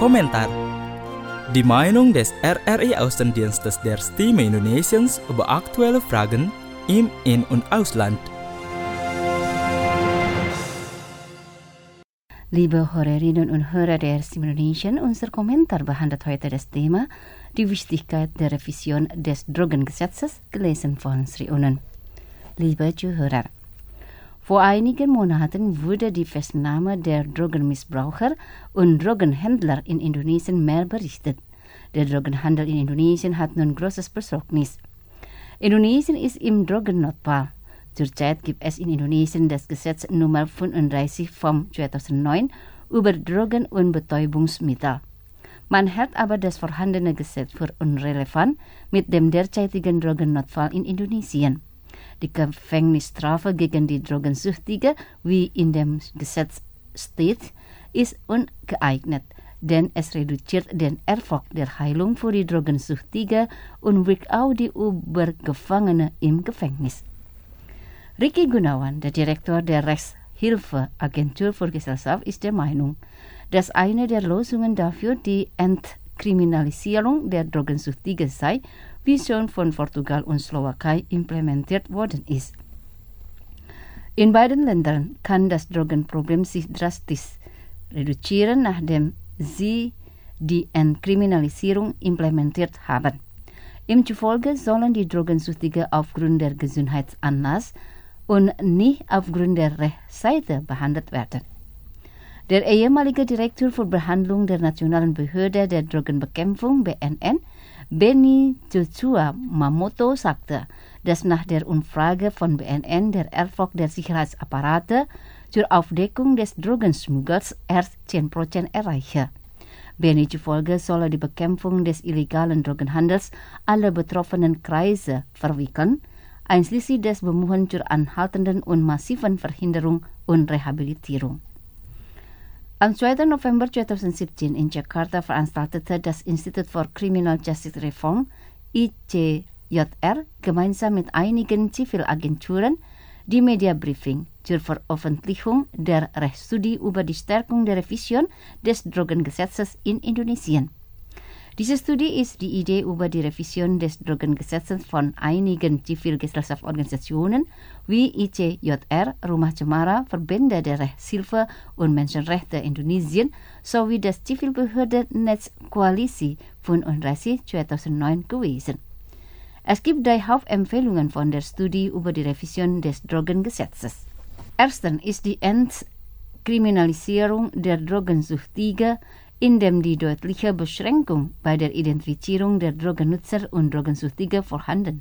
Kommentar. Die Meinung des RRI Außendienstes der Stimme Indonesiens über aktuelle Fragen im In- und Ausland. Liebe Hörerinnen und Hörer der Stimme Indonesien, unser Kommentar behandelt heute das Thema die Wichtigkeit der Revision des Drogengesetzes, gelesen von Sri Unen. Liebe Zuhörer, vor einigen Monaten wurde die Festnahme der Drogenmissbraucher und Drogenhändler in Indonesien mehr berichtet. Der Drogenhandel in Indonesien hat nun großes Besorgnis. Indonesien ist im Drogennotfall. Zurzeit gibt es in Indonesien das Gesetz Nummer 35 vom 2009 über Drogen- und Betäubungsmittel. Man hält aber das vorhandene Gesetz für unrelevant mit dem derzeitigen Drogennotfall in Indonesien. Die Gefängnisstrafe gegen die Drogensüchtige, wie in dem Gesetz steht, ist ungeeignet, denn es reduziert den Erfolg der Heilung für die Drogensüchtige und wirkt auch die Übergefangene im Gefängnis. Ricky Gunawan, der Direktor der Rechtshilfeagentur für Gesellschaft, ist der Meinung, dass eine der Lösungen dafür die Entkriminalisierung der Drogensüchtigen sei, wie schon von Portugal und Slowakei implementiert worden ist. In beiden Ländern kann das Drogenproblem sich drastisch reduzieren, nachdem sie die Entkriminalisierung implementiert haben. Ihm zufolge sollen die Drogensüchtigen aufgrund der Gesundheitsanlass und nicht aufgrund der Rechtsseite behandelt werden. Der ehemalige Direktor für Behandlung der Nationalen Behörde der Drogenbekämpfung BNN, Benny Joshua Mamoto, sagte, dass nach der Umfrage von BNN der Erfolg der Sicherheitsapparate zur Aufdeckung des Drogenschmuggels erst 10% erreiche. Benny zufolge solle die Bekämpfung des illegalen Drogenhandels alle betroffenen Kreise verwickeln, einschließlich des Bemühens zur anhaltenden und massiven Verhinderung und Rehabilitierung. Am 2. November 2017 in Jakarta veranstaltete das Institute for Criminal Justice Reform, ICJR, gemeinsam mit einigen Zivilagenturen die Mediabriefing zur Veröffentlichung der Rechtsstudie über die Stärkung der Revision des Drogengesetzes in Indonesien. Diese Studie ist die Idee über die Revision des Drogengesetzes von einigen Zivilgesellschaftsorganisationen wie ICJR, Rumah Cemara, Verbände der Rechtshilfe und Menschenrechte Indonesien sowie das Zivilbehördennetz Koalisi 35 2009 gewesen. Es gibt 3 Hauptempfehlungen von der Studie über die Revision des Drogengesetzes. Erstens ist die Entkriminalisierung der Drogensüchtigen, indem die deutliche Beschränkung bei der Identifizierung der Drogennutzer und Drogensüchtigen vorhanden.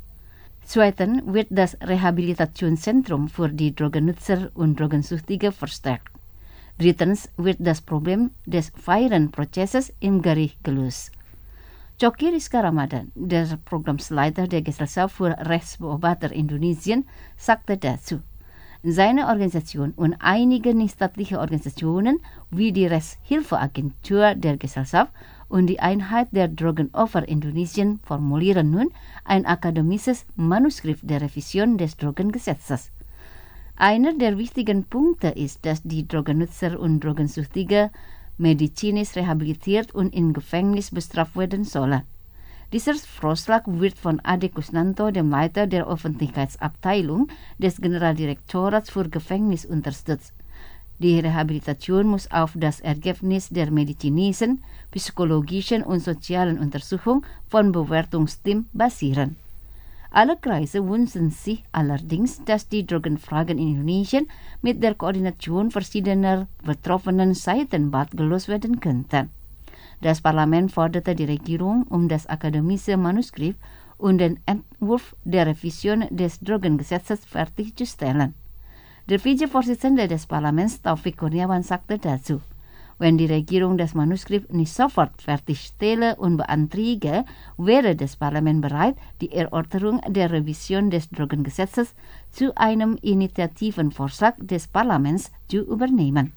Zweitens wird das Rehabilitationszentrum für die Drogennutzer und Drogensüchtigen verstärkt. Drittens wird das Problem des fairen Prozesses im Gericht gelöst. Coki Rizka Ramadan, der Programmsleiter der Gesellschaft für Rechtsbeobachter Indonesien, sagte dazu, seine Organisation und einige nichtstaatliche Organisationen wie die Rechtshilfeagentur der Gesellschaft und die Einheit der Drogenopfer Indonesien formulieren nun ein akademisches Manuskript der Revision des Drogengesetzes. Einer der wichtigen Punkte ist, dass die Drogennutzer und Drogensüchtige medizinisch rehabilitiert und im Gefängnis bestraft werden sollen. Dieser Vorschlag wird von Ade Kusnanto, dem Leiter der Öffentlichkeitsabteilung des Generaldirektorats für Gefängnis, unterstützt. Die Rehabilitation muss auf das Ergebnis der medizinischen, psychologischen und sozialen Untersuchung von Bewertungsteam basieren. Alle Kreise wünschen sich allerdings, dass die Drogenfragen in Indonesien mit der Koordination verschiedener betroffenen Seiten bald gelöst werden könnten. Das Parlament forderte die Regierung, das akademische Manuskript und den Entwurf der Revision des Drogengesetzes fertigzustellen. Der Vizevorsitzende des Parlaments, Taufik Kurniawan, sagte dazu, wenn die Regierung das Manuskript nicht sofort fertigstelle und beantrage, wäre das Parlament bereit, die Erörterung der Revision des Drogengesetzes zu einem Initiativenvorschlag des Parlaments zu übernehmen.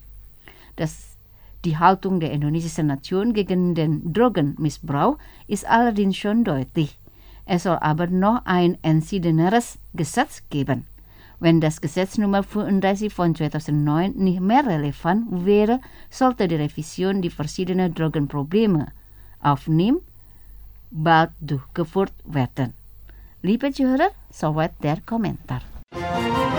Die Haltung der indonesischen Nation gegen den Drogenmissbrauch ist allerdings schon deutlich. Es soll aber noch ein entschiedeneres Gesetz geben. Wenn das Gesetz Nummer 34 von 2009 nicht mehr relevant wäre, sollte die Revision die verschiedenen Drogenprobleme aufnehmen, bald durchgeführt werden. Liebe Zuhörer, soweit der Kommentar.